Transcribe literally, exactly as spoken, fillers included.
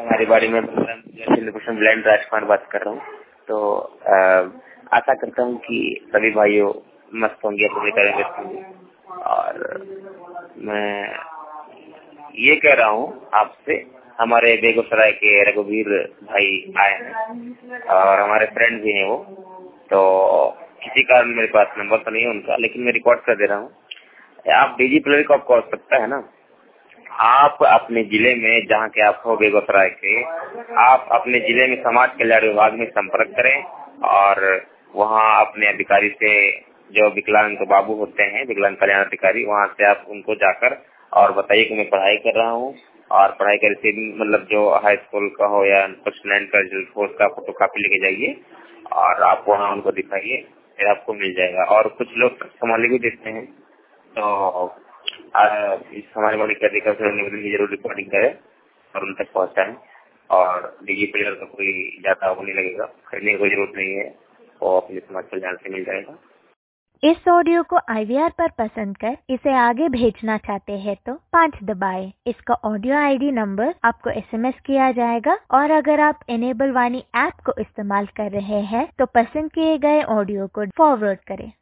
हमारी बाड़ी में ब्लेंड राजकुमार बात कर रहा हूँ। तो आ, आशा करता हूँ कि सभी भाइयों मस्त होंगे, अपनी तरह व्यस्त होंगे। और मैं ये कह रहा हूँ आपसे, हमारे बेगूसराय के रघुवीर भाई आए हैं और हमारे फ्रेंड भी हैं वो। तो किसी कारण मेरे पास नंबर तो नहीं है उनका, लेकिन मैं रिकॉर्ड कर दे रहा हूँ। आप डीजी प्लेयर को आपको आवश्यकता है ना, आप अपने जिले में जहाँ के आप हो बेगूसराय के, आप अपने जिले में समाज कल्याण विभाग में संपर्क करें और वहाँ अपने अधिकारी से, जो विकलांग बाबू होते हैं, विकलांग कल्याण अधिकारी, वहाँ से आप उनको जाकर और बताइए कि मैं पढ़ाई कर रहा हूँ और पढ़ाई कर मतलब जो हाई स्कूल का हो या फर्स्ट नाइन का जो कोर्स का फोटो कॉपी लेके जाइए और आप वहाँ उनको दिखाइए, फिर आपको मिल जाएगा। और कुछ लोग संभाली भी देते हैं। तो इस हमारे बड़ी अधिकारी की जरूर रिकॉर्डिंग करें और उन तक पहुँचाएं। और डीजी प्लेयर का कोई ज्यादा वो नहीं लगेगा, खरीदने की कोई जरूरत नहीं है, वो अपने समाज कल्याण से मिल जाएगा। इस ऑडियो को आई वी आर पर पसंद कर इसे आगे भेजना चाहते हैं तो पाँच दबाएं। इसका ऑडियो आई डी नंबर आपको एस एम एस किया जाएगा। और अगर आप इनेबल वाणी ऐप को इस्तेमाल कर रहे हैं तो पसंद किए गए ऑडियो को फॉरवर्ड करें।